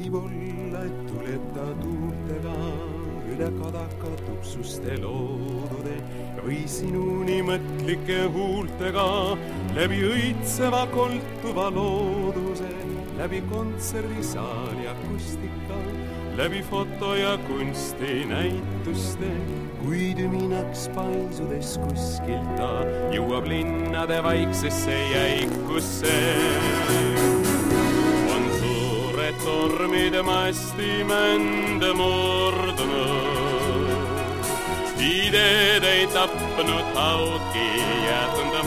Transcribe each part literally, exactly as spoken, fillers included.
võib olla, et tuleb ta tuultega üle kadaka tupsuste loodude või sinuni mõtlike huultega läbi õitseva koltuva looduse, läbi kontserdisaali akustika, läbi foto- ja kunstinäituste, kuid üminaks paisudes kuskilt ta jõuab linnade vaiksesse jäikusse. On suured tormid mastimände murdunud, ideed ei tapnud haudki jätnud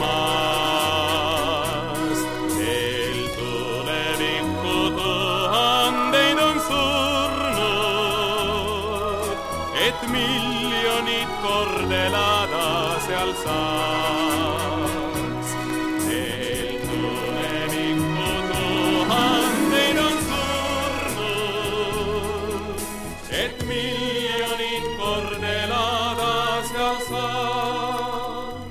maast. Eel tulevikku tuhandeid on surnud, et miljonid kord elada seal saaks. Eel tulevikku tuhandeid on surnud, et miljonid kord elada seal saaks.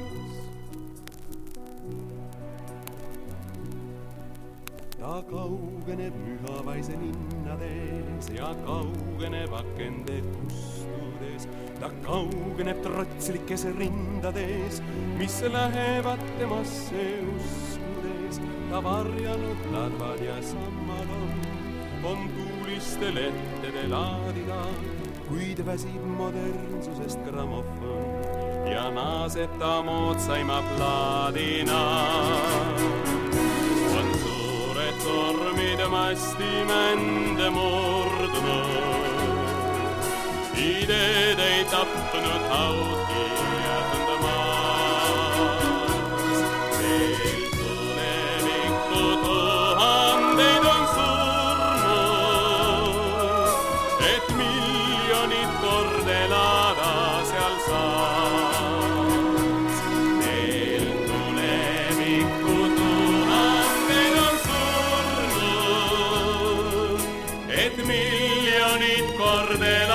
Ta kaugeneb mühavaise linnades ja kaugeneb akende kustudes. Ta kaugeneb trotslikes rindades, mis lähevad temasse uskudes. Ta varjanud ladvad ja sammal on, on tuuliste lehtede laadida, kuid väsib modernsusest grammofon ja naaseb ta moodsaima plaadina. On suured tormid mastimände murdunud, ideed ei tapnud haudki jätnud maas. Eel tulevikku tuhandeid on surnud, et miljonid kord elada seal saaks. Eel tulevikku tuhandeid on surnud, et miljonid kord elada